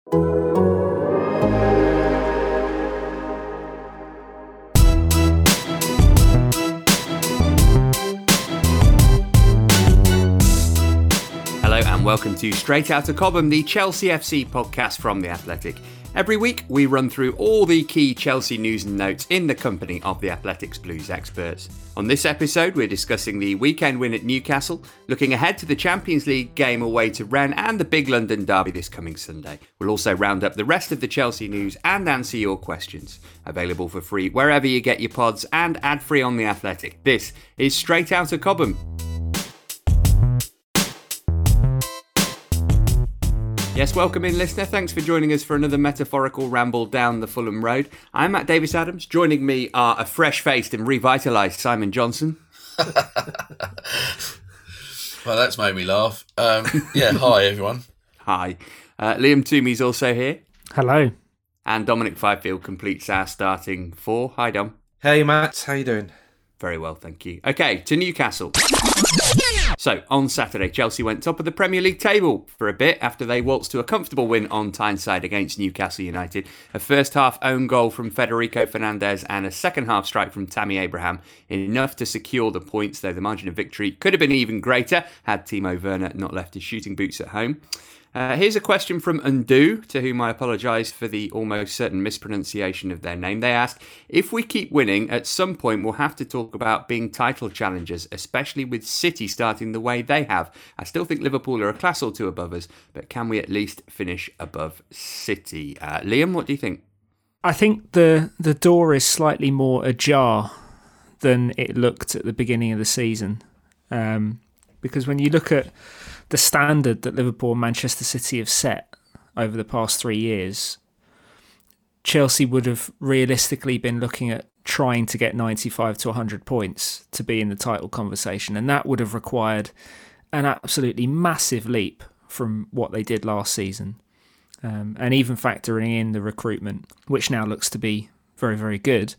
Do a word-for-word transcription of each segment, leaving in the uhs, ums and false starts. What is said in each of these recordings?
Welcome to Straight Outta Cobham, the Chelsea F C podcast from The Athletic. Every week, we run through all the key Chelsea news and notes in the company of The Athletic's Blues experts. On this episode, we're discussing the weekend win at Newcastle, looking ahead to the Champions League game away to Rennes and the big London derby this coming Sunday. We'll also round up the rest of the Chelsea news and answer your questions. Available for free wherever you get your pods and ad-free on The Athletic. This is Straight Outta Cobham. Yes, welcome in, listener. Thanks for joining us for another metaphorical ramble down the Fulham Road. I'm Matt Davis-Adams. Joining me are a fresh-faced and revitalised Simon Johnson. Well, that's made me laugh. Um, yeah, hi, everyone. Hi. Uh, Liam Toomey's also here. Hello. And Dominic Fifield completes our starting four. Hi, Dom. Hey, Matt. How you doing? Very well, thank you. OK, to Newcastle. So, on Saturday, Chelsea went top of the Premier League table for a bit after they waltzed to a comfortable win on Tyneside against Newcastle United. A first-half own goal from Federico Fernandez and a second-half strike from Tammy Abraham, enough to secure the points, though the margin of victory could have been even greater had Timo Werner not left his shooting boots at home. Uh, here's a question from Undo, to whom I apologise for the almost certain mispronunciation of their name. They ask, if we keep winning, at some point we'll have to talk about being title challengers, especially with City starting the way they have. I still think Liverpool are a class or two above us, but can we at least finish above City? Uh, Liam, what do you think? I think the, the door is slightly more ajar than it looked at the beginning of the season. Um, because when you look at the standard that Liverpool and Manchester City have set over the past three years, Chelsea would have realistically been looking at trying to get ninety-five to one hundred points to be in the title conversation. And that would have required an absolutely massive leap from what they did last season. Um, and even factoring in the recruitment, which now looks to be very, very good,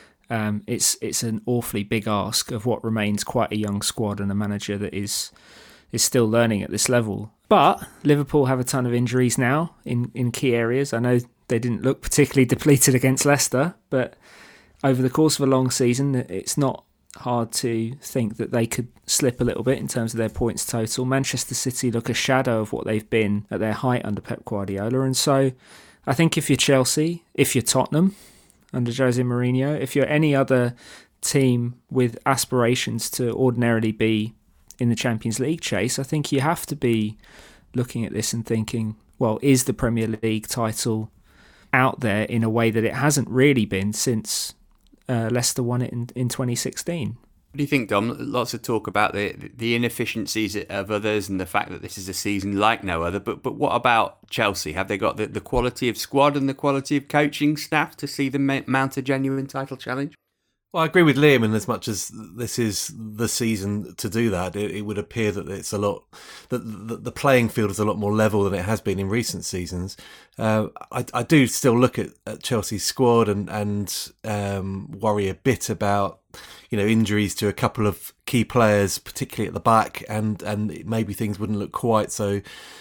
um, it's it's an awfully big ask of what remains quite a young squad and a manager that is... is still learning at this level. But Liverpool have a ton of injuries now in, in key areas. I know they didn't look particularly depleted against Leicester, but over the course of a long season, it's not hard to think that they could slip a little bit in terms of their points total. Manchester City look a shadow of what they've been at their height under Pep Guardiola. And so I think if you're Chelsea, if you're Tottenham under Jose Mourinho, if you're any other team with aspirations to ordinarily be in the Champions League chase, I think you have to be looking at this and thinking, well, is the Premier League title out there in a way that it hasn't really been since uh, Leicester won it in, in twenty sixteen? What do you think, Dom? Lots of talk about the the inefficiencies of others and the fact that this is a season like no other, but but what about Chelsea? Have they got the, the quality of squad and the quality of coaching staff to see them mount a genuine title challenge? Well, I agree with Liam in as much as this is the season to do that. It, it would appear that it's a lot, that the, the playing field is a lot more level than it has been in recent seasons. Uh, I, I do still look at, at Chelsea's squad and and um, worry a bit about, you know, injuries to a couple of key players, particularly at the back, and and maybe things wouldn't look quite so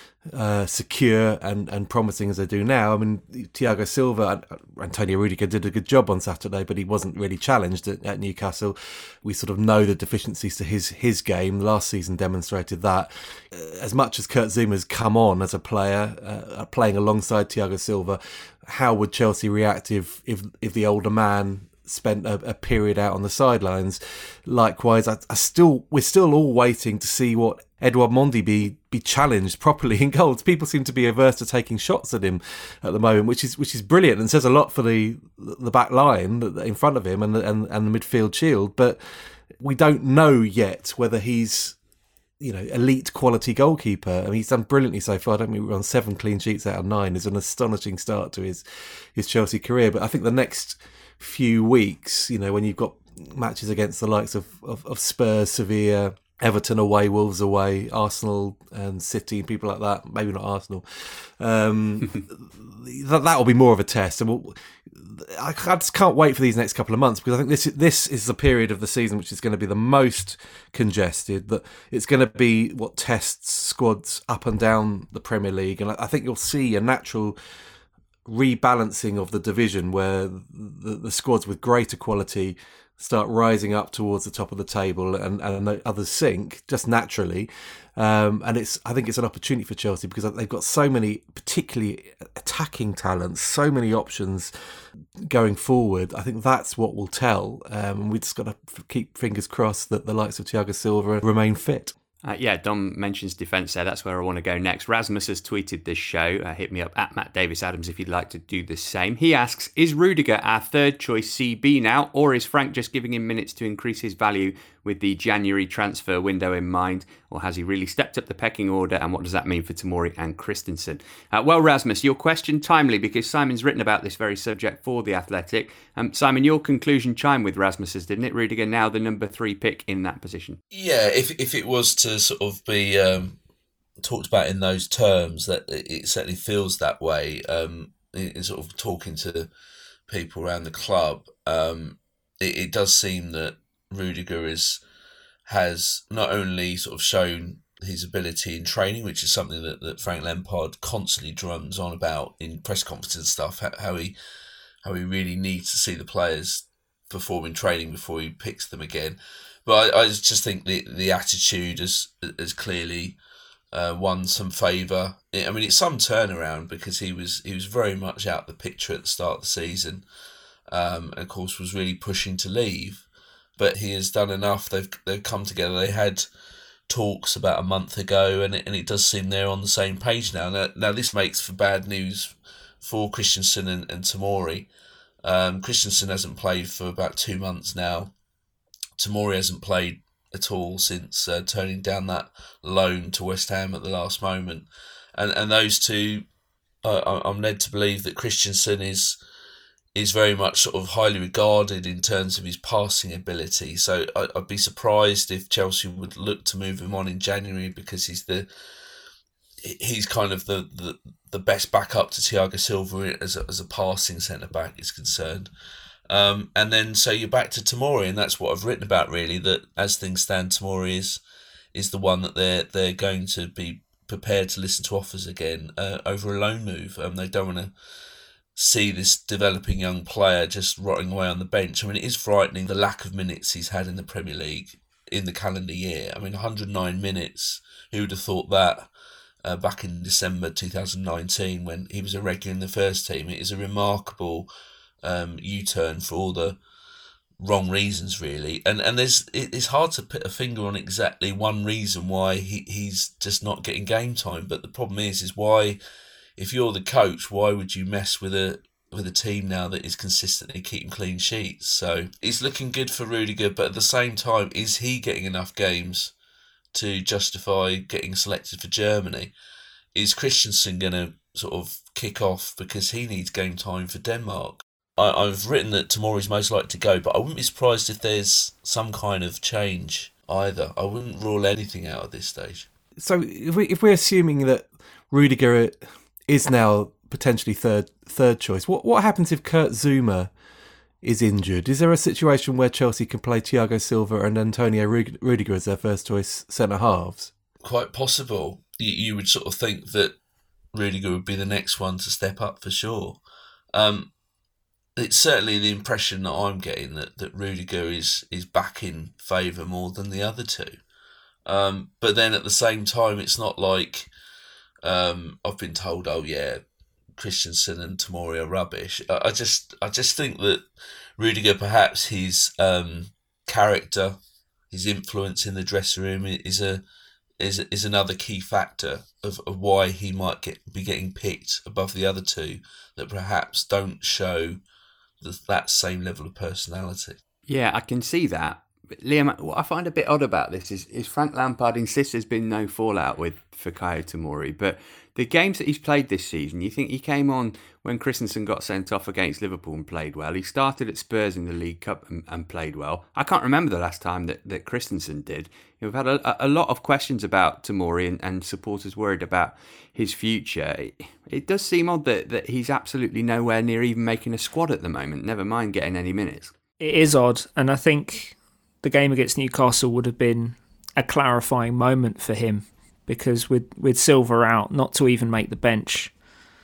Uh, secure and, and promising as they do now. I mean, Thiago Silva, Antonio Rudiger did a good job on Saturday, but he wasn't really challenged at, at Newcastle. We sort of know the deficiencies to his his game. Last season demonstrated that. Uh, as much as Kurt Zouma's come on as a player, uh, playing alongside Thiago Silva, how would Chelsea react if if, if the older man spent a, a period out on the sidelines? Likewise, I, I still we're still all waiting to see what Edouard Mendy be be challenged properly in goals. People seem to be averse to taking shots at him at the moment, which is which is brilliant and says a lot for the the back line in front of him and the, and, and the midfield shield. But we don't know yet whether he's, you know, elite quality goalkeeper. I mean, he's done brilliantly so far. I don't mean we're on seven clean sheets out of nine. Is an astonishing start to his his Chelsea career. But I think the next few weeks, you know, when you've got matches against the likes of, of, of Spurs, Sevilla, Everton away, Wolves away, Arsenal and City, people like that. Maybe not Arsenal. Um, that that will be more of a test, and we'll, I, I just can't wait for these next couple of months, because I think this this is the period of the season which is going to be the most congested. That it's going to be what tests squads up and down the Premier League, and I, I think you'll see a natural rebalancing of the division where the, the squads with greater quality start rising up towards the top of the table, and, and the others sink just naturally. Um, and it's I think it's an opportunity for Chelsea, because they've got so many, particularly attacking talents, so many options going forward. I think that's what will tell. Um, and we just got to keep fingers crossed that the likes of Thiago Silva remain fit. Uh, yeah, Dom mentions defence there. That's where I want to go next. Rasmus has tweeted this show. Uh, hit me up at Matt Davis Adams if you'd like to do the same. He asks, is Rudiger our third choice C B now, or is Frank just giving him minutes to increase his value with the January transfer window in mind, or has he really stepped up the pecking order, and what does that mean for Tomori and Christensen? Uh, well, Rasmus, your question timely, because Simon's written about this very subject for The Athletic. Um, Simon, your conclusion chimed with Rasmus's, didn't it? Rudiger now the number three pick in that position. Yeah, if if it was to sort of be um, talked about in those terms, that it certainly feels that way. Um, in, in sort of talking to people around the club, um, it, it does seem that Rudiger is has not only sort of shown his ability in training, which is something that, that Frank Lampard constantly drums on about in press conferences and stuff, how, how he how he really needs to see the players perform in training before he picks them again. But I, I just think the the attitude has has clearly uh, won some favour. I mean, it's some turnaround, because he was he was very much out the picture at the start of the season, um, and of course was really pushing to leave. But he has done enough. They've they've come together. They had talks about a month ago, and it, and it does seem they're on the same page now. Now, now this makes for bad news for Christensen and, and Tomori. Um, Christensen hasn't played for about two months now. Tomori hasn't played at all since uh, turning down that loan to West Ham at the last moment. And and those two, uh, I'm led to believe that Christensen is is very much sort of highly regarded in terms of his passing ability. So I, I'd be surprised if Chelsea would look to move him on in January, because he's the he's kind of the, the, the best backup to Thiago Silva as a, as a passing centre-back is concerned. Um, and then so you're back to Tomori, and that's what I've written about, really, that as things stand, Tomori is is the one that they're they're going to be prepared to listen to offers again uh, over a loan move. Um, they don't want to see this developing young player just rotting away on the bench. I mean, it is frightening, the lack of minutes he's had in the Premier League in the calendar year. I mean, one hundred nine minutes, who would have thought that uh, back in December twenty nineteen when he was a regular in the first team? It is a remarkable um, U-turn for all the wrong reasons, really. And and there's it, it's hard to put a finger on exactly one reason why he, he's just not getting game time. But the problem is, is why, if you're the coach, why would you mess with a with a team now that is consistently keeping clean sheets? So it's looking good for Rudiger, but at the same time, is he getting enough games to justify getting selected for Germany? Is Christensen going to sort of kick off because he needs game time for Denmark? I, I've written that Tomori's most likely to go, but I wouldn't be surprised if there's some kind of change either. I wouldn't rule anything out at this stage. So if, we, if we're assuming that Rudiger is now potentially third third choice, what what happens if Kurt Zouma is injured? Is there a situation where Chelsea can play Thiago Silva and Antonio Rudiger as their first choice centre halves? Quite possible. You, you would sort of think that Rudiger would be the next one to step up for sure. Um, it's certainly the impression that I'm getting that, that Rudiger is, is back in favour more than the other two. Um, but then at the same time, it's not like um, I've been told, oh yeah, Christensen and Tomori are rubbish. I, I just I just think that Rudiger, perhaps his um, character, his influence in the dressing room is a is is another key factor of, of why he might get be getting picked above the other two that perhaps don't show the, that same level of personality. Yeah, I can see that. But Liam, what I find a bit odd about this is, is Frank Lampard insists there's been no fallout with Fikayo Tomori, but the games that he's played this season, you think he came on when Christensen got sent off against Liverpool and played well. He started at Spurs in the League Cup and, and played well. I can't remember the last time that, that Christensen did. We've had a, a lot of questions about Tomori and, and supporters worried about his future. It, it does seem odd that, that he's absolutely nowhere near even making a squad at the moment, never mind getting any minutes. It is odd, and I think the game against Newcastle would have been a clarifying moment for him, because with, with Silva out, not to even make the bench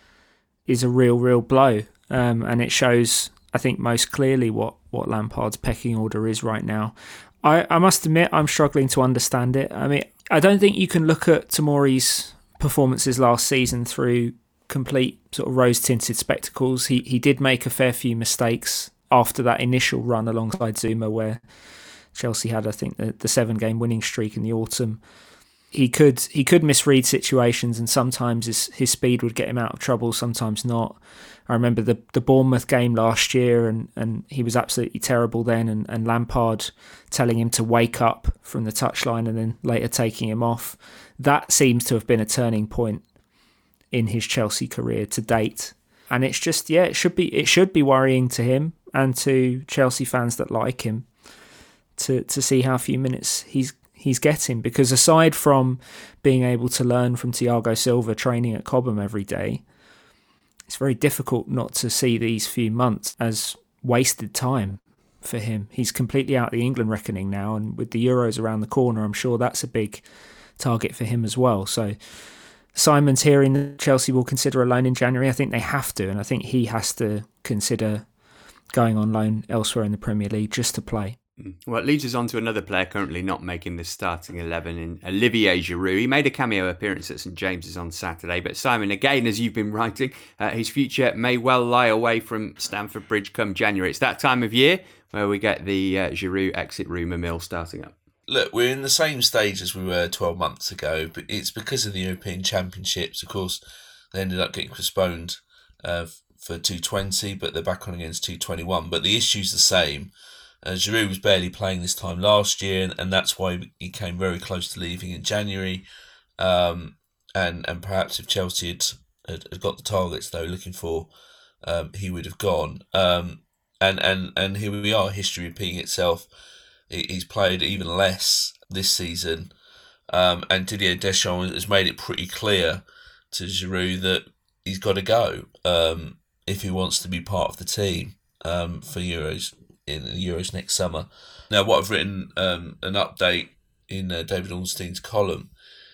is a real, real blow. Um, and it shows, I think, most clearly what, what Lampard's pecking order is right now. I, I must admit, I'm struggling to understand it. I mean, I don't think you can look at Tomori's performances last season through complete sort of rose-tinted spectacles. He he did make a fair few mistakes after that initial run alongside Zuma, where Chelsea had, I think, the, the seven-game winning streak in the autumn. He could he could misread situations, and sometimes his, his speed would get him out of trouble, sometimes not. I remember the, the Bournemouth game last year, and, and he was absolutely terrible then, and, and Lampard telling him to wake up from the touchline and then later taking him off. That seems to have been a turning point in his Chelsea career to date. And it's just, yeah, it should be it should be worrying to him and to Chelsea fans that like him to to see how few minutes he's he's getting, because aside from being able to learn from Thiago Silva training at Cobham every day, it's very difficult not to see these few months as wasted time for him. He's completely out of the England reckoning now, and with the Euros around the corner, I'm sure that's a big target for him as well. So Simon's hearing that Chelsea will consider a loan in January. I think they have to, and I think he has to consider going on loan elsewhere in the Premier League just to play. Well, it leads us on to another player currently not making the starting eleven in Olivier Giroud. He made a cameo appearance at St James's on Saturday, but Simon, again, as you've been writing, uh, his future may well lie away from Stamford Bridge come January. It's that time of year where we get the uh, Giroud exit rumour mill starting up. Look, we're in the same stage as we were twelve months ago, but it's because of the European Championships. Of course, they ended up getting postponed uh, for two twenty, but they're back on against two twenty-one. But the issue's the same. Uh, Giroud was barely playing this time last year, and, and that's why he came very close to leaving in January. Um, and and perhaps if Chelsea had, had, had got the targets they were looking for, um, he would have gone. Um, and, and, and here we are, history repeating itself. He's played even less this season, um, and Didier Deschamps has made it pretty clear to Giroud that he's got to go um, if he wants to be part of the team um, for Euros in the Euros next summer. Now, what I've written um, an update in uh, David Ornstein's column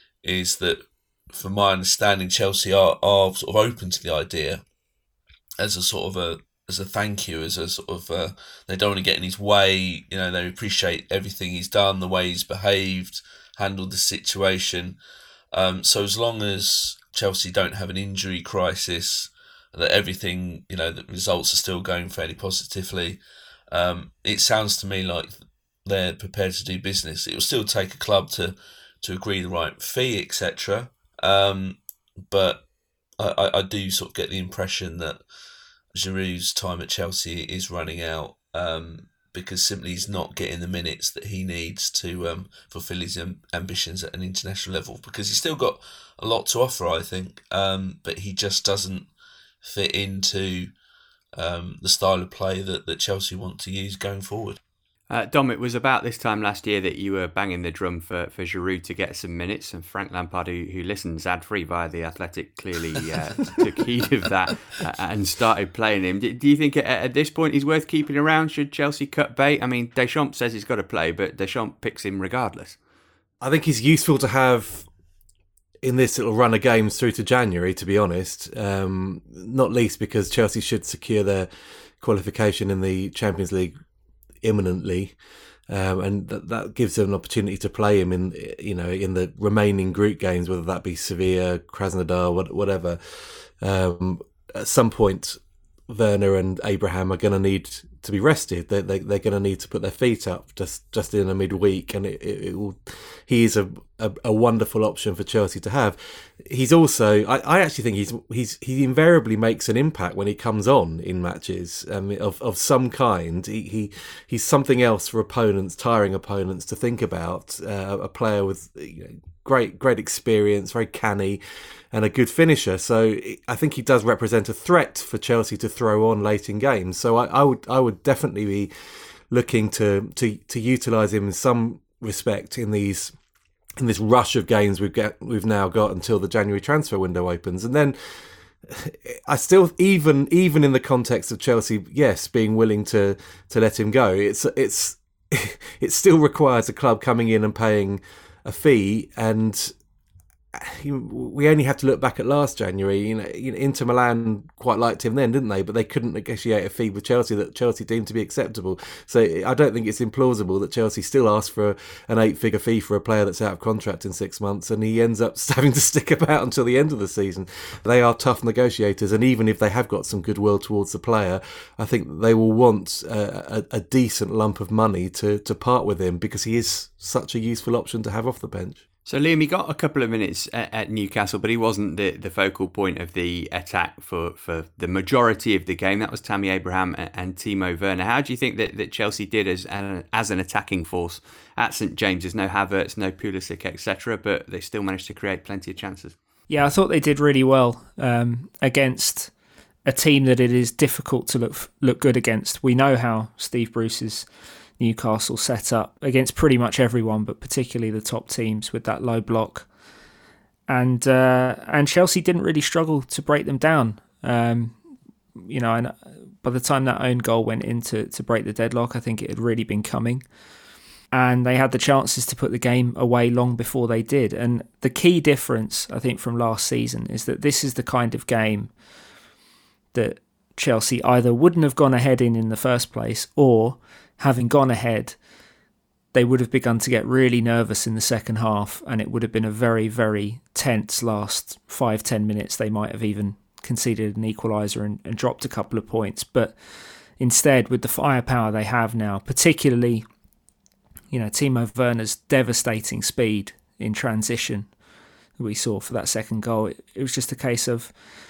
is that, from my understanding, Chelsea are, are sort of open to the idea as a sort of a as a thank you, as a sort of uh, they don't want to get in his way. You know, they appreciate everything he's done, the way he's behaved, handled the situation. Um, so as long as Chelsea don't have an injury crisis, that everything, you know, the results are still going fairly positively. Um, it sounds to me like they're prepared to do business. It will still take a club to, to agree the right fee, et cetera. Um, but I, I do sort of get the impression that Giroud's time at Chelsea is running out um, because simply he's not getting the minutes that he needs to um, fulfil his um, ambitions at an international level, because he's still got a lot to offer, I think, um, but he just doesn't fit into um, the style of play that, that Chelsea want to use going forward. Uh, Dom, it was about this time last year that you were banging the drum for, for Giroud to get some minutes, and Frank Lampard, who, who listens ad-free via The Athletic, clearly uh, took heed of that uh, and started playing him. Do, do you think at, at this point he's worth keeping around? Should Chelsea cut bait? I mean, Deschamps says he's got to play, but Deschamps picks him regardless. I think he's useful to have in this little run of games through to January, to be honest, um, not least because Chelsea should secure their qualification in the Champions League imminently, um, and that, that gives them an opportunity to play him in, you know, in the remaining group games, whether that be Sevilla, Krasnodar, whatever. Um, at some point, Werner and Abraham are going to need to be rested. They, they, they're going to need to put their feet up just, just in a midweek, and it, it, it will. He is a a, a wonderful option for Chelsea to have. He's also, I, I actually think he's he's he invariably makes an impact when he comes on in matches um, of of some kind. He, he he's something else for opponents, tiring opponents to think about. Uh, a player with you know, great great experience, very canny, and a good finisher. So I think he does represent a threat for Chelsea to throw on late in games. So I, I would I would definitely be looking to to to utilise him in some respect in these in this rush of games we've get we've now got until the January transfer window opens. And then I still, even even in the context of Chelsea, yes, being willing to to let him go, it's it's it still requires a club coming in and paying a fee. And we only have to look back at last January. You know, Inter Milan quite liked him then, didn't they? But they couldn't negotiate a fee with Chelsea that Chelsea deemed to be acceptable. So I don't think it's implausible that Chelsea still asked for an eight-figure fee for a player that's out of contract in six months, and he ends up having to stick about until the end of the season. They are tough negotiators, and even if they have got some goodwill towards the player, I think they will want a, a, a decent lump of money to to part with him, because he is such a useful option to have off the bench. So Liam, he got a couple of minutes at, at Newcastle, but he wasn't the, the focal point of the attack for, for the majority of the game. That was Tammy Abraham and, and Timo Werner. How do you think that, that Chelsea did as an, as an attacking force at St James's? No Havertz, no Pulisic, et cetera, but they still managed to create plenty of chances. Yeah, I thought they did really well um, against a team that it is difficult to look look good against. We know how Steve Bruce's Newcastle set up against pretty much everyone, but particularly the top teams with that low block. And uh, and Chelsea didn't really struggle to break them down. Um, you know, and by the time that own goal went in to, to break the deadlock, I think it had really been coming. And they had the chances to put the game away long before they did. And the key difference, I think, from last season is that this is the kind of game that Chelsea either wouldn't have gone ahead in in the first place, or having gone ahead, they would have begun to get really nervous in the second half, and it would have been a very, very tense last five, ten minutes. They might have even conceded an equaliser and, and dropped a couple of points. But instead, with the firepower they have now, particularly, you know, Timo Werner's devastating speed in transition that we saw for that second goal, it, it was just a case of,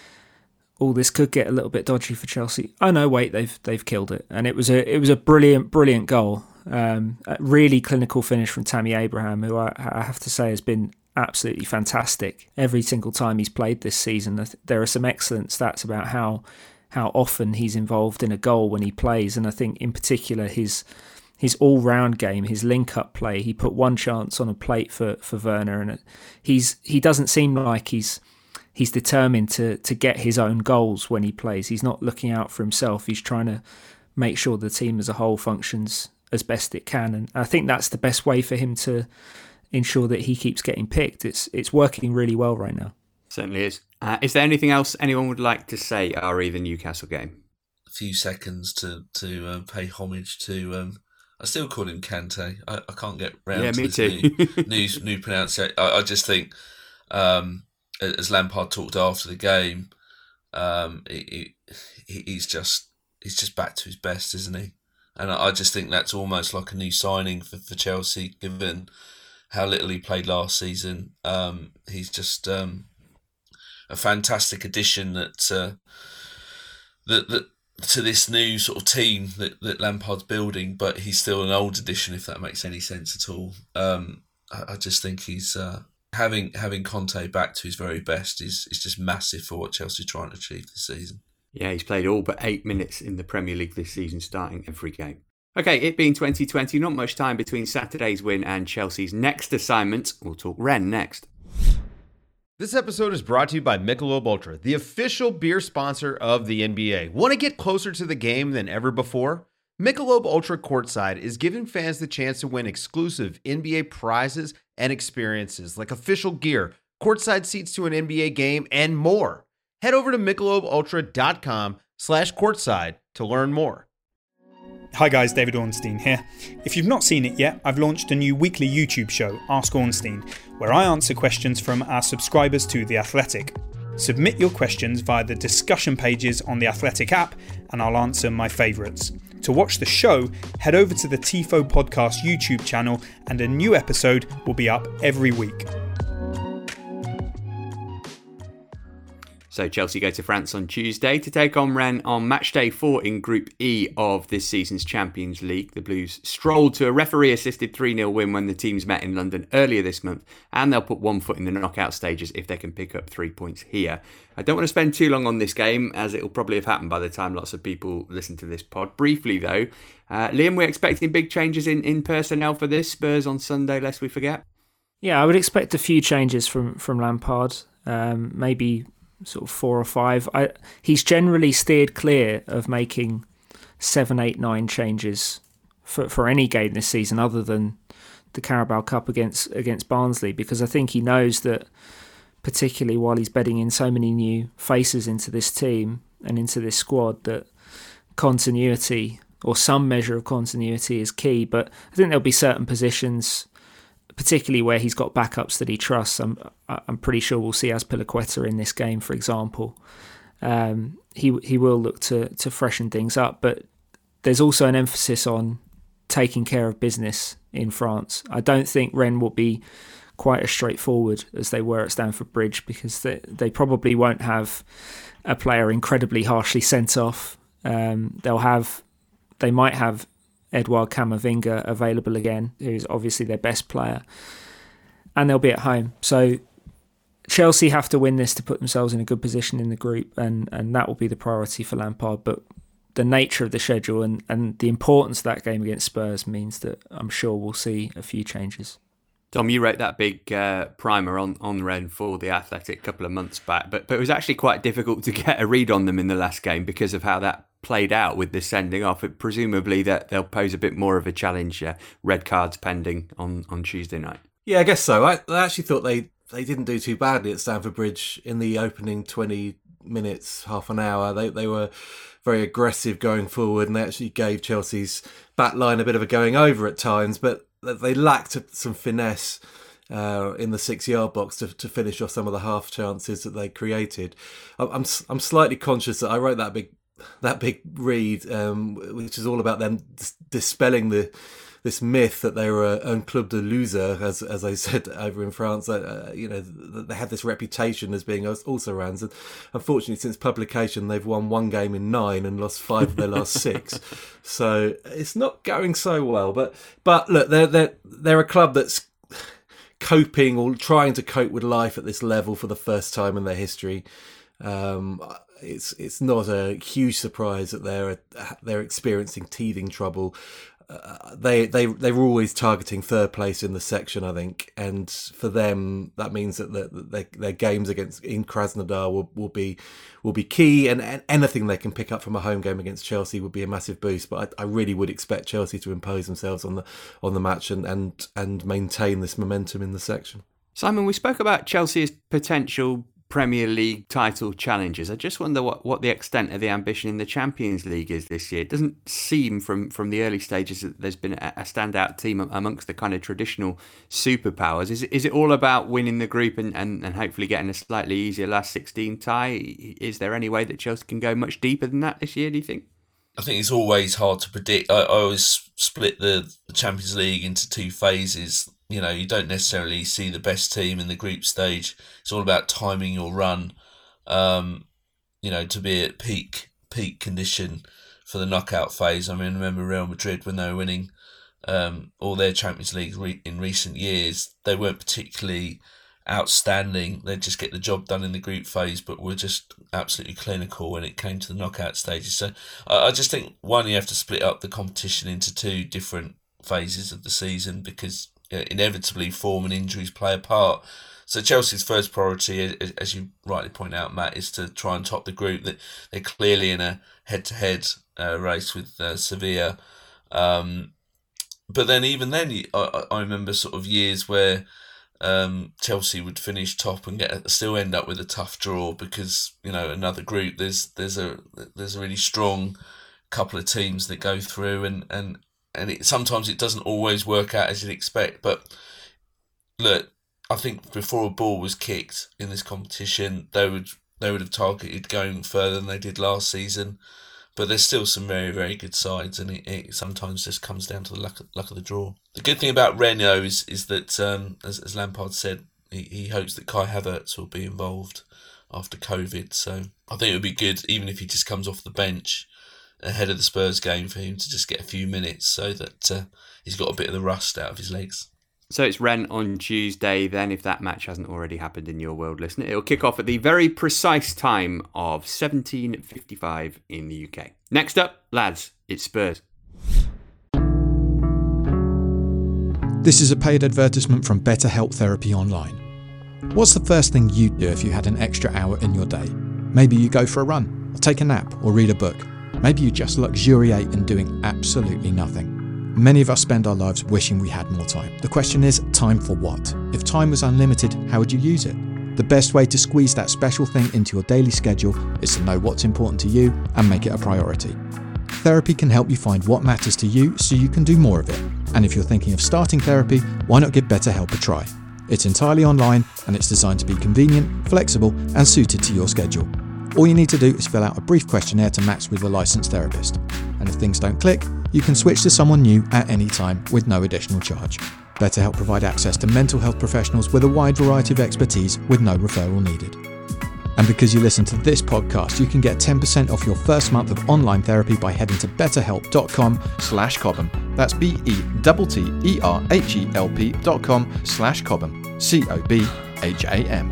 all this could get a little bit dodgy for Chelsea. Oh no, wait, they've they've killed it, and it was a it was a brilliant brilliant goal. Um, a really clinical finish from Tammy Abraham, who I, I have to say has been absolutely fantastic every single time he's played this season. There are some excellent stats about how how often he's involved in a goal when he plays, and I think in particular his his all round game, his link up play. He put one chance on a plate for for Werner, and he's he doesn't seem like he's. He's determined to to get his own goals when he plays. He's not looking out for himself. He's trying to make sure the team as a whole functions as best it can. And I think that's the best way for him to ensure that he keeps getting picked. It's it's working really well right now. Certainly is. Uh, is there anything else anyone would like to say, re the Newcastle game? A few seconds to, to uh, pay homage to... Um, I still call him Kante. I, I can't get round yeah, to me this too. new, new, new pronunciation. I, I just think... Um, as Lampard talked after the game, um, he, he, he's just he's just back to his best, isn't he? And I, I just think that's almost like a new signing for, for Chelsea, given how little he played last season. Um, he's just um, a fantastic addition that, uh, that that to this new sort of team that, that Lampard's building, but he's still an old addition, if that makes any sense at all. Um, I, I just think he's... Uh, Having having Conte back to his very best is, is just massive for what Chelsea are trying to achieve this season. Yeah, he's played all but eight minutes in the Premier League this season, starting every game. Okay, it being twenty twenty, not much time between Saturday's win and Chelsea's next assignment. We'll talk Rennes next. This episode is brought to you by Michelob Ultra, the official beer sponsor of the N B A. Want to get closer to the game than ever before? Michelob Ultra Courtside is giving fans the chance to win exclusive N B A prizes and experiences like official gear, courtside seats to an N B A game, and more. Head over to michelobultra.com slash courtside to learn more. Hi guys, David Ornstein here. If you've not seen it yet, I've launched a new weekly YouTube show, Ask Ornstein, where I answer questions from our subscribers to The Athletic. Submit your questions via the discussion pages on The Athletic app, and I'll answer my favourites. To watch the show, head over to the Tifo Podcast YouTube channel, and a new episode will be up every week. So Chelsea go to France on Tuesday to take on Rennes on match day four in Group E of this season's Champions League. The Blues strolled to a referee-assisted three nil win when the teams met in London earlier this month, and they'll put one foot in the knockout stages if they can pick up three points here. I don't want to spend too long on this game, as it will probably have happened by the time lots of people listen to this pod. Briefly though, uh, Liam, we're expecting big changes in, in personnel for this. Spurs on Sunday, lest we forget. Yeah, I would expect a few changes from, from Lampard. Um, maybe... sort of four or five. I, he's generally steered clear of making seven, eight, nine changes for, for any game this season other than the Carabao Cup against against Barnsley, because I think he knows that, particularly while he's bedding in so many new faces into this team and into this squad, that continuity or some measure of continuity is key. But I think there'll be certain positions, particularly where he's got backups that he trusts. I'm I'm pretty sure we'll see Azpilicueta in this game, for example. Um, he he will look to to freshen things up, but there's also an emphasis on taking care of business in France. I don't think Rennes will be quite as straightforward as they were at Stamford Bridge, because they they probably won't have a player incredibly harshly sent off. Um, they'll have they might have Edouard Camavinga available again, who's obviously their best player, and they'll be at home. So Chelsea have to win this to put themselves in a good position in the group, and, and that will be the priority for Lampard. But the nature of the schedule and, and the importance of that game against Spurs means that I'm sure we'll see a few changes. Tom, you wrote that big uh, primer on, on Rennes for The Athletic a couple of months back, but, but it was actually quite difficult to get a read on them in the last game because of how that played out with this sending off. It, presumably that they'll pose a bit more of a challenge, uh, red cards pending on, on Tuesday night. Yeah, I guess so. I, I actually thought they, they didn't do too badly at Stamford Bridge in the opening twenty minutes, half an hour. They they were very aggressive going forward, and they actually gave Chelsea's back line a bit of a going over at times, but they lacked some finesse uh, in the six-yard box to, to finish off some of the half chances that they created. I'm I'm slightly conscious that I wrote that big that big read, um, which is all about them dis- dispelling the this myth that they were un club de loser, as as I said over in France. Uh, you know, they had this reputation as being also Rennes, and unfortunately, since publication, they've won one game in nine and lost five of their last six. So it's not going so well. But but look, they're they're they're a club that's coping or trying to cope with life at this level for the first time in their history. Um, it's it's not a huge surprise that they're they're experiencing teething trouble. Uh, they they they were always targeting third place in the section, I think, and for them that means that the, the, their games against in Krasnodar will, will be will be key, and, and anything they can pick up from a home game against Chelsea would be a massive boost. But I, I really would expect Chelsea to impose themselves on the on the match and, and and maintain this momentum in the section. Simon, we spoke about Chelsea's potential Premier League title challenges. I just wonder what, what the extent of the ambition in the Champions League is this year. It doesn't seem from, from the early stages that there's been a, a standout team amongst the kind of traditional superpowers. Is it, is it all about winning the group and, and, and hopefully getting a slightly easier last sixteen tie? Is there any way that Chelsea can go much deeper than that this year, do you think? I think it's always hard to predict. I, I always split the, the Champions League into two phases. You know, you don't necessarily see the best team in the group stage. It's all about timing your run, um, you know, to be at peak peak condition for the knockout phase. I mean, I remember Real Madrid when they were winning um, all their Champions League re- in recent years. They weren't particularly outstanding. They'd just get the job done in the group phase, but were just absolutely clinical when it came to the knockout stages. So I, I just think, one, you have to split up the competition into two different phases of the season because inevitably form and injuries play a part. So Chelsea's first priority, as you rightly point out, Matt, is to try and top the group. That they're clearly in a head-to-head uh, race with uh, Sevilla. Um, but then even then, I, I remember sort of years where um, Chelsea would finish top and get still end up with a tough draw because, you know, another group, there's there's a there's a really strong couple of teams that go through and and And it, sometimes it doesn't always work out as you'd expect. But look, I think before a ball was kicked in this competition, they would they would have targeted going further than they did last season. But there's still some very, very good sides, and it, it sometimes just comes down to the luck, luck of the draw. The good thing about Renault is, is that, um, as, as Lampard said, he, he hopes that Kai Havertz will be involved after COVID. So I think it would be good, even if he just comes off the bench ahead of the Spurs game, for him to just get a few minutes so that uh, he's got a bit of the rust out of his legs. So it's Rennes on Tuesday then, if that match hasn't already happened in your world, listener. It'll kick off at the very precise time of seventeen fifty-five in the U K. Next up, lads, it's Spurs. This is a paid advertisement from BetterHelp Therapy Online. What's the first thing you'd do if you had an extra hour in your day? Maybe you go for a run, or take a nap, or read a book. Maybe you just luxuriate in doing absolutely nothing. Many of us spend our lives wishing we had more time. The question is, time for what? If time was unlimited, how would you use it? The best way to squeeze that special thing into your daily schedule is to know what's important to you and make it a priority. Therapy can help you find what matters to you so you can do more of it. And if you're thinking of starting therapy, why not give BetterHelp a try? It's entirely online and it's designed to be convenient, flexible, and suited to your schedule. All you need to do is fill out a brief questionnaire to match with a licensed therapist. And if things don't click, you can switch to someone new at any time with no additional charge. BetterHelp provide access to mental health professionals with a wide variety of expertise with no referral needed. And because you listen to this podcast, you can get ten percent off your first month of online therapy by heading to betterhelp.com slash Cobham. That's B-E-T-T-E-R-H-E-L-P dot com slash Cobham. C O B H A M.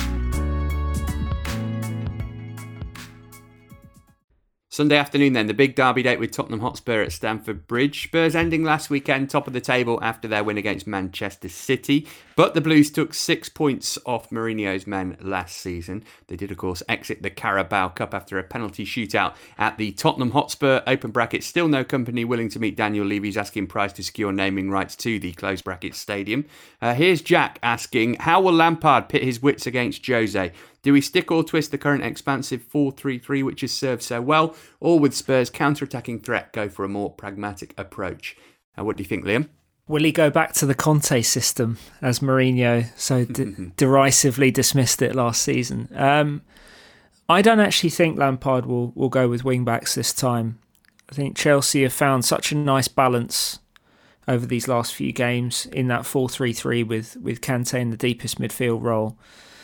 Sunday afternoon then, the big derby date with Tottenham Hotspur at Stamford Bridge. Spurs ending last weekend top of the table after their win against Manchester City. But the Blues took six points off Mourinho's men last season. They did, of course, exit the Carabao Cup after a penalty shootout at the Tottenham Hotspur, open brackets, still no company willing to meet Daniel Levy's asking price to secure naming rights to the close brackets stadium. Uh, here's Jack asking, how will Lampard pit his wits against Jose? Do we stick or twist the current expansive four three three which has served so well, or with Spurs' counter-attacking threat go for a more pragmatic approach? Uh, what do you think, Liam? Will he go back to the Conte system, as Mourinho so de- derisively dismissed it last season? Um, I don't actually think Lampard will, will go with wing-backs this time. I think Chelsea have found such a nice balance over these last few games in that four three three with, with Kante in the deepest midfield role,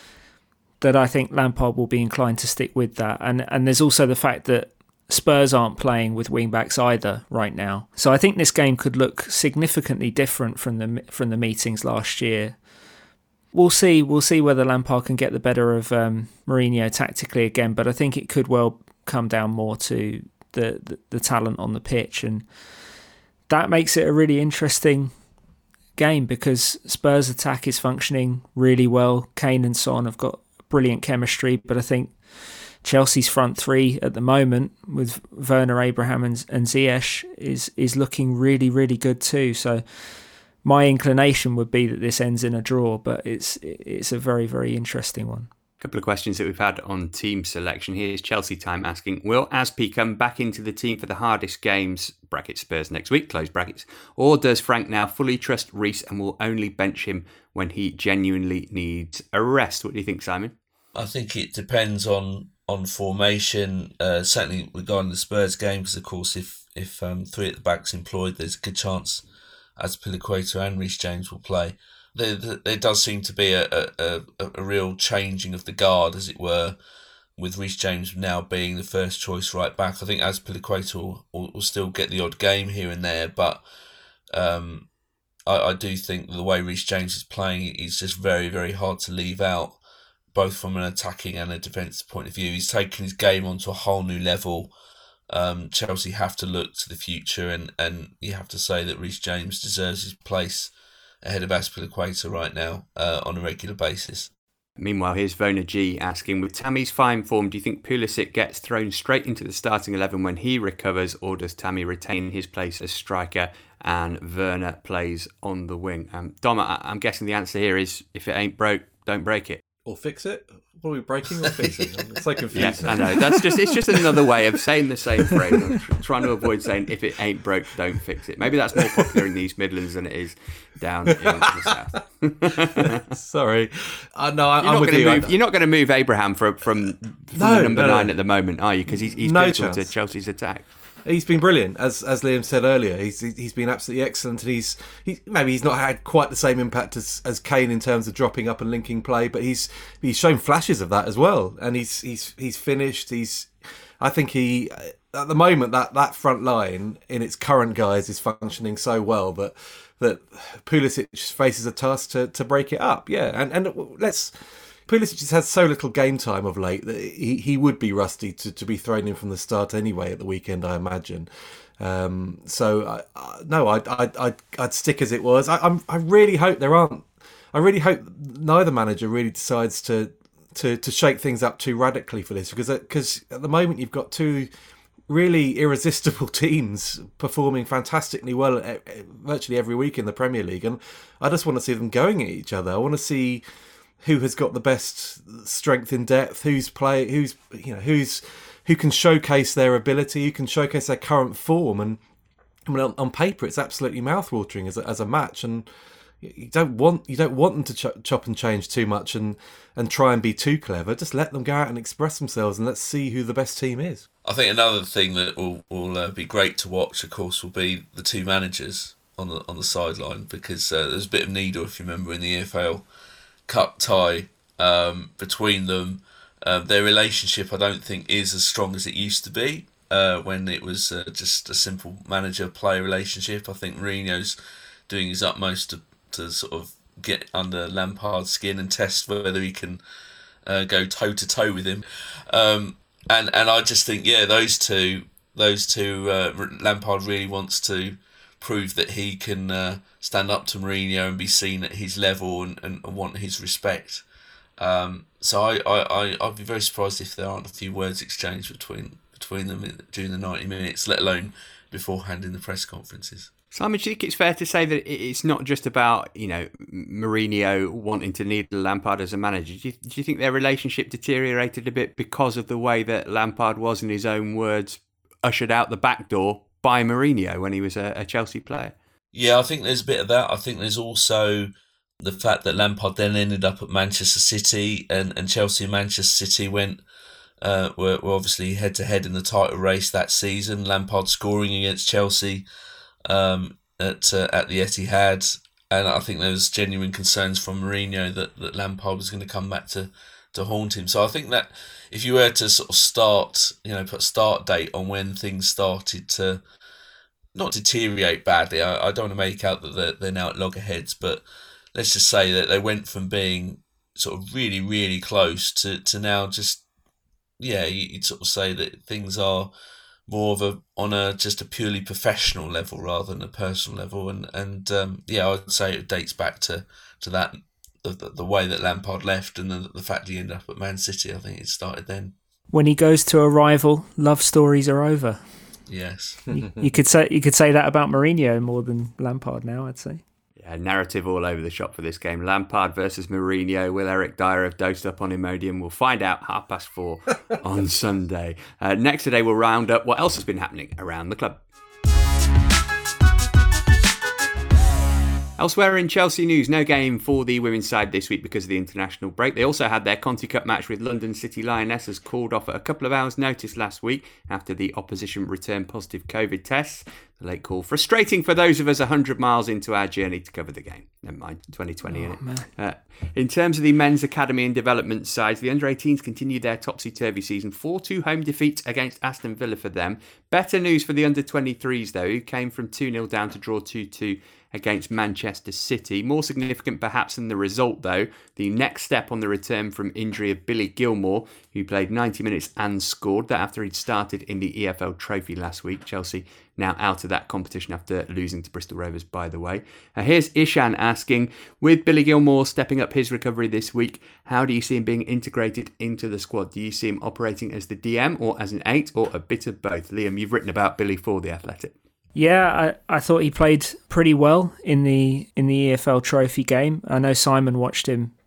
that I think Lampard will be inclined to stick with that. And and there's also the fact that Spurs aren't playing with wing-backs either right now. So I think this game could look significantly different from the from the meetings last year. We'll see. We'll see whether Lampard can get the better of um, Mourinho tactically again, but I think it could well come down more to the, the, the talent on the pitch. And that makes it a really interesting game because Spurs' attack is functioning really well. Kane and Son have got brilliant chemistry, but I think Chelsea's front three at the moment with Werner, Abraham and, and Ziyech is is looking really, really good too. So my inclination would be that this ends in a draw, but it's it's a very, very interesting one. A couple of questions that we've had on team selection. Here's Chelsea Time asking, will Azpi come back into the team for the hardest games, bracket Spurs next week, close brackets, or does Frank now fully trust Reece and will only bench him when he genuinely needs a rest? What do you think, Simon? I think it depends on, on formation, uh, certainly regarding the Spurs game, because of course if, if um, three at the back's employed, there's a good chance Azpilicueta and Reece James will play. There, there does seem to be a, a, a real changing of the guard, as it were, with Reece James now being the first choice right back. I think Azpilicueta will, will, will still get the odd game here and there, but um, I, I do think the way Reece James is playing is just very, very hard to leave out, both from an attacking and a defensive point of view. He's taken his game onto a whole new level. Um, Chelsea have to look to the future, and, and you have to say that Reece James deserves his place ahead of Azpilicueta right now uh, on a regular basis. Meanwhile, here's Vona G asking, with Tammy's fine form, do you think Pulisic gets thrown straight into the starting eleven when he recovers, or does Tammy retain his place as striker and Werner plays on the wing? Um, Dom, I- I'm guessing the answer here is if it ain't broke, don't break it. Or fix it. What are we breaking or fixing? It's so confusing. Yes, I know. That's just it's just another way of saying the same phrase. I'm tr- trying to avoid saying if it ain't broke, don't fix it. Maybe that's more popular in the East Midlands than it is down in the south. Sorry, uh, no, I, you're I'm not with gonna you. Move, you're not going to move Abraham from from, from No, the number no, no. nine at the moment, are you? Because he's he's No pivotal to chance. Chelsea's attack. He's been brilliant, as as Liam said earlier. He's he's been absolutely excellent, and he's he maybe he's not had quite the same impact as, as Kane in terms of dropping up and linking play, but he's he's shown flashes of that as well. And he's he's he's finished. He's I think he at the moment that, that front line in its current guise is functioning so well that that Pulisic faces a task to, to break it up. Yeah, and and let's. Pulisic has had so little game time of late that he, he would be rusty to, to be thrown in from the start anyway at the weekend, I imagine. Um, so I, I, no, I'd, I'd I'd I'd stick as it was. I, I'm I really hope there aren't. I really hope neither manager really decides to to, to shake things up too radically for this, because because at the moment you've got two really irresistible teams performing fantastically well at, at virtually every week in the Premier League, and I just want to see them going at each other. I want to see who has got the best strength in depth, who's play, who's you know, who's who can showcase their ability, who can showcase their current form. And I mean, on, on paper, it's absolutely mouthwatering as a, as a match, and you don't want you don't want them to ch- chop and change too much and and try and be too clever. Just let them go out and express themselves, and let's see who the best team is. I think another thing that will will uh, be great to watch, of course, will be the two managers on the on the sideline, because uh, there's a bit of needle, if you remember, in the E F L Cup tie um, between them. Uh, their relationship, I don't think, is as strong as it used to be uh, when it was uh, just a simple manager-player relationship. I think Mourinho's doing his utmost to, to sort of get under Lampard's skin and test whether he can uh, go toe-to-toe with him. Um, and, and I just think, yeah, those two, those two, uh, Lampard really wants to prove that he can uh, stand up to Mourinho and be seen at his level and, and, and want his respect. Um, so I, I, I, I'd be very surprised if there aren't a few words exchanged between between them during the ninety minutes, let alone beforehand in the press conferences. Simon, do you think it's fair to say that it's not just about, you know, Mourinho wanting to needle Lampard as a manager? Do you, do you think their relationship deteriorated a bit because of the way that Lampard was, in his own words, ushered out the back door by Mourinho when he was a, a Chelsea player? Yeah, I think there's a bit of that. I think there's also the fact that Lampard then ended up at Manchester City, and, and Chelsea and Manchester City went uh, were, were obviously head to head in the title race that season. Lampard scoring against Chelsea um, at uh, at the Etihad, and I think there was genuine concerns from Mourinho that, that Lampard was going to come back to, to haunt him. So I think that if you were to sort of start, you know, put a start date on when things started to not deteriorate badly, I, I don't want to make out that they're, they're now at loggerheads, but let's just say that they went from being sort of really, really close to, to now just, yeah, you'd sort of say that things are more of a on a just a purely professional level rather than a personal level, and and um, yeah, I would say it dates back to to that the the way that Lampard left and the, the fact he ended up at Man City. I think it started then. When he goes to a rival, love stories are over. Yes, you, you could say you could say that about Mourinho more than Lampard now, I'd say. Yeah, narrative all over the shop for this game. Lampard versus Mourinho. Will Eric Dyer have dosed up on Imodium? We'll find out half past four on Sunday. Uh, next today, we'll round up what else has been happening around the club. Elsewhere in Chelsea news, no game for the women's side this week because of the international break. They also had their Conti Cup match with London City Lionesses called off at a couple of hours' notice last week after the opposition returned positive COVID tests. The late call frustrating for those of us one hundred miles into our journey to cover the game. Never mind, twenty twenty oh, in it. Uh, in terms of the men's academy and development sides, the under eighteens continued their topsy-turvy season. four two home defeat against Aston Villa for them. Better news for the under twenty-threes, though, who came from two nil down to draw two two against Manchester City. More significant perhaps than the result, though, the next step on the return from injury of Billy Gilmore, who played ninety minutes and scored that after he'd started in the E F L Trophy last week. Chelsea now out of that competition after losing to Bristol Rovers, by the way. Uh, here's Ishan asking, with Billy Gilmore stepping up his recovery this week, how do you see him being integrated into the squad? Do you see him operating as the D M or as an eight or a bit of both? Liam, you've written about Billy for The Athletic. Yeah, I, I thought he played pretty well in the in the E F L Trophy game. I know Simon watched him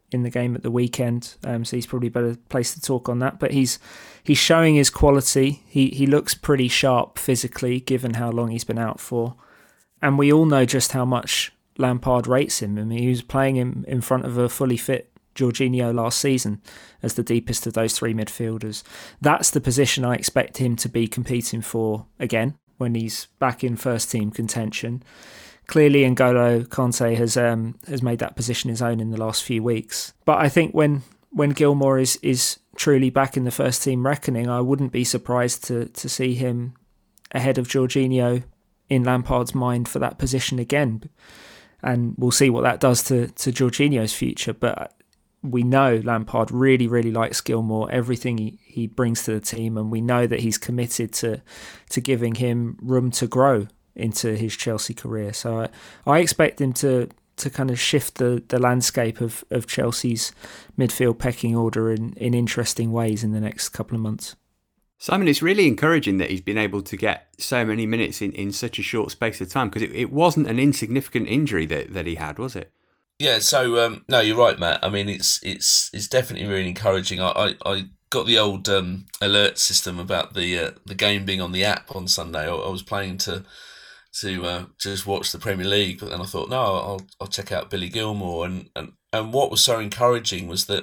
in the game at the weekend, um, so he's probably better placed to talk on that. But he's he's showing his quality. He he looks pretty sharp physically, given how long he's been out for. And we all know just how much Lampard rates him. I mean, he was playing him in front of a fully fit Jorginho last season as the deepest of those three midfielders. That's the position I expect him to be competing for again when he's back in first team contention. Clearly, N'Golo Kante has um, has made that position his own in the last few weeks. But I think when when Gilmour is is truly back in the first team reckoning, I wouldn't be surprised to to see him ahead of Jorginho in Lampard's mind for that position again. And we'll see what that does to, to Jorginho's future. But we know Lampard really, really likes Gilmour, everything he, he brings to the team, and we know that he's committed to to giving him room to grow into his Chelsea career. So I, I expect him to to kind of shift the, the landscape of, of Chelsea's midfield pecking order in, in interesting ways in the next couple of months. Simon, it's really encouraging that he's been able to get so many minutes in, in such a short space of time, because it, it wasn't an insignificant injury that, that he had, was it? Yeah, so um, no, you're right, Matt. I mean, it's it's it's definitely really encouraging. I, I, I got the old um, alert system about the uh, the game being on the app on Sunday. I, I was planning to to uh, just watch the Premier League, but then I thought, no, I'll I'll check out Billy Gilmour, and, and, and what was so encouraging was that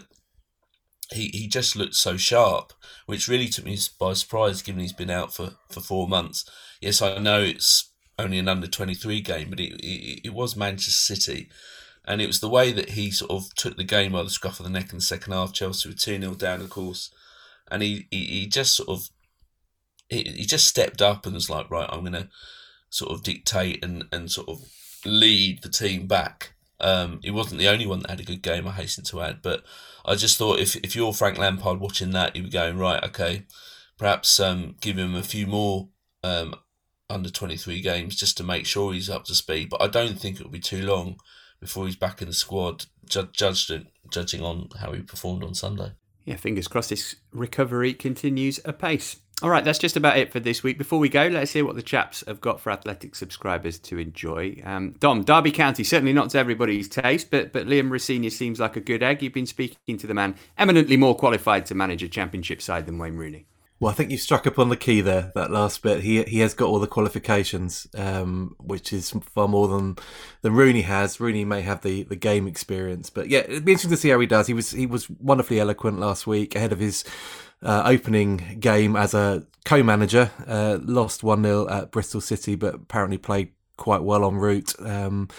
he, he just looked so sharp, which really took me by surprise, given he's been out for, for four months. Yes, I know it's only an under twenty-three game, but it, it it was Manchester City. And it was the way that he sort of took the game by the scruff of the neck in the second half. Chelsea were two nil down, of course. And he, he, he just sort of, he, he just stepped up and was like, right, I'm going to sort of dictate and, and sort of lead the team back. Um, he wasn't the only one that had a good game, I hasten to add. But I just thought if, if you're Frank Lampard watching that, you'd be going, right, okay, perhaps um, give him a few more um, under twenty-three games just to make sure he's up to speed. But I don't think it'll be too long before he's back in the squad, ju- judged it, judging on how he performed on Sunday. Yeah, fingers crossed this recovery continues apace. All right, that's just about it for this week. Before we go, let's hear what the chaps have got for Athletic subscribers to enjoy. Um, Dom, Derby County, certainly not to everybody's taste, but but Liam Rosenior seems like a good egg. You've been speaking to the man eminently more qualified to manage a championship side than Wayne Rooney. Well, I think you struck upon the key there, that last bit. He he has got all the qualifications, um, which is far more than than Rooney has. Rooney may have the, the game experience, but yeah, it'd be interesting to see how he does. He was he was wonderfully eloquent last week ahead of his uh, opening game as a co-manager. Uh, lost one nil at Bristol City, but apparently played quite well en route. Um,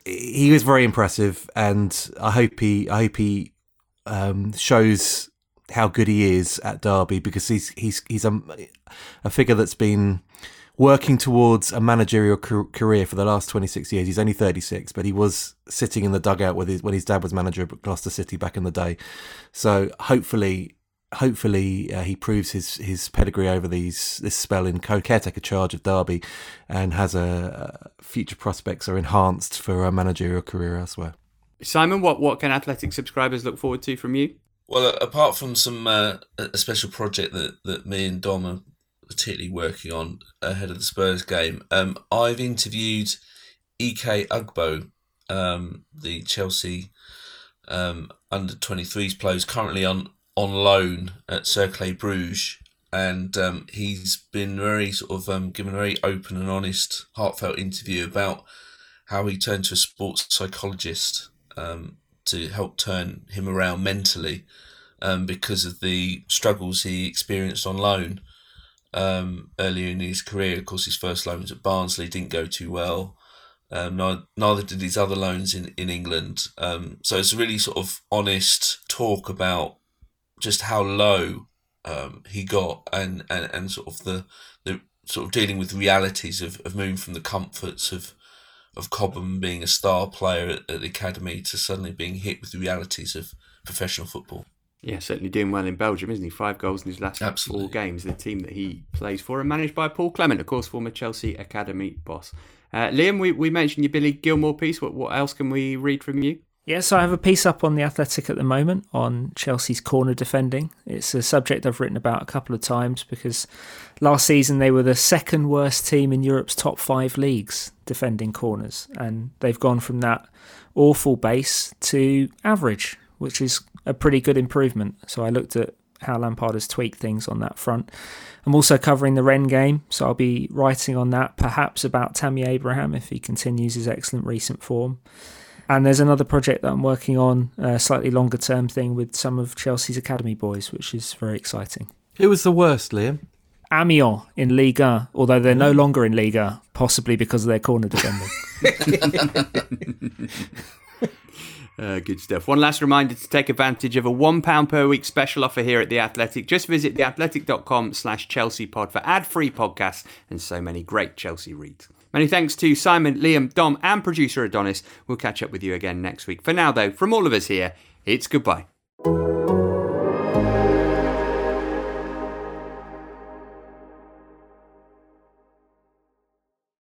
he was very impressive, and I hope he I hope he um, shows how good he is at Derby, because he's he's he's a, a figure that's been working towards a managerial career for the last twenty-six years. He's only thirty-six, but he was sitting in the dugout with his when his dad was manager at Gloucester City back in the day. So hopefully, hopefully uh, he proves his his pedigree over these this spell in caretaker charge of Derby, and has a, a future prospects are enhanced for a managerial career elsewhere. Simon, what what can Athletic subscribers look forward to from you? Well, apart from some uh, a special project that, that me and Dom are particularly working on ahead of the Spurs game, um, I've interviewed Ike Ugbo, um, the Chelsea um, under twenty-threes player, who's currently on, on loan at Cercle Bruges, and um, he's been very sort of um, given a very open and honest, heartfelt interview about how he turned to a sports psychologist um, to help turn him around mentally, um, because of the struggles he experienced on loan um, earlier in his career. Of course, his first loan was at Barnsley, didn't go too well. Um, neither, neither did his other loans in, in England. Um, so it's a really sort of honest talk about just how low um, he got, and, and, and sort of the, the sort of dealing with realities of, of moving from the comforts of of Cobham being a star player at, at the academy to suddenly being hit with the realities of professional football. Yeah, certainly doing well in Belgium, isn't he? Five goals in his last Absolutely. four games. The team that he plays for, and managed by Paul Clement, of course, former Chelsea academy boss. Uh, Liam, we, we mentioned your Billy Gilmour piece. What what else can we read from you? Yeah, so I have a piece up on The Athletic at the moment on Chelsea's corner defending. It's a subject I've written about a couple of times, because last season they were the second worst team in Europe's top five leagues defending corners, and they've gone from that awful base to average, which is a pretty good improvement. So I looked at how Lampard has tweaked things on that front. I'm also covering the Rennes game, so I'll be writing on that, perhaps about Tammy Abraham if he continues his excellent recent form. And there's another project that I'm working on, a slightly longer term thing with some of Chelsea's academy boys, which is very exciting. Who was the worst, Liam? Amiens in Ligue one, although they're no longer in Ligue one, possibly because of their corner defending. Uh, good stuff. One last reminder to take advantage of a one pound per week special offer here at The Athletic. Just visit theathletic.com slash Chelsea pod for ad-free podcasts and so many great Chelsea reads. Many thanks to Simon, Liam, Dom and producer Adonis. We'll catch up with you again next week. For now, though, from all of us here, it's goodbye.